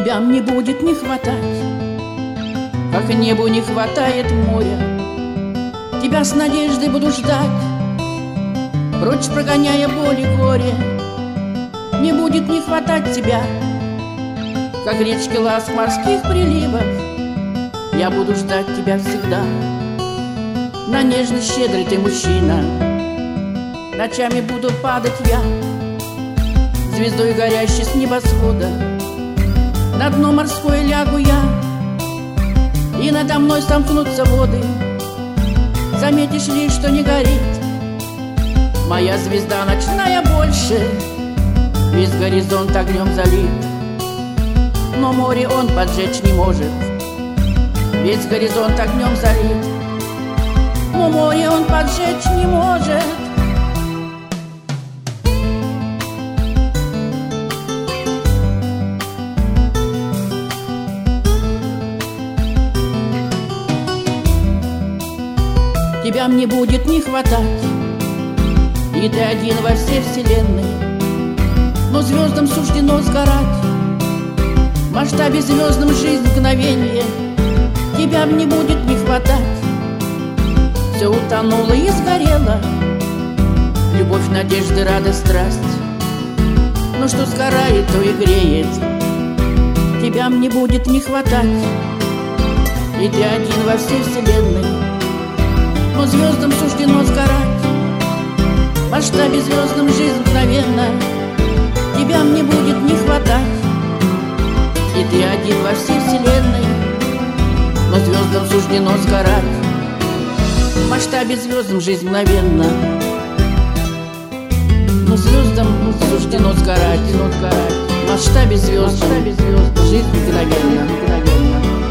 Тебя мне будет не хватать, как небу не хватает моря. Тебя с надеждой буду ждать, прочь прогоняя боль и горе. Не будет не хватать тебя, как речки ласк морских приливов. Я буду ждать тебя всегда. На нежность щедрый ты мужчина. Ночами буду падать я, звездой горящей с небосвода. На дно морское лягу я, и надо мной сомкнутся воды. Заметишь ли, что не горит моя звезда ночная больше? Весь горизонт огнем залит, но море он поджечь не может. Весь горизонт огнем залит, но море он поджечь не может. Тебя мне будет не хватать, и ты один во всей вселенной. Но звездам суждено сгорать, в масштабе звездном жизнь мгновенье. Тебя мне будет не хватать, все утонуло и сгорело. Любовь, надежды, радость, страсть, но что сгорает, то и греет. Тебя мне будет не хватать, и ты один во всей вселенной. Но звездам суждено сгорать, в масштабе звездном жизнь мгновенно. Тебя мне будет не хватать, и ты один во всей вселенной. Но звездам суждено сгорать, в масштабе звездном жизнь мгновенно. Но звездам суждено сгорать, в масштабе звезд жизнь мгновенно.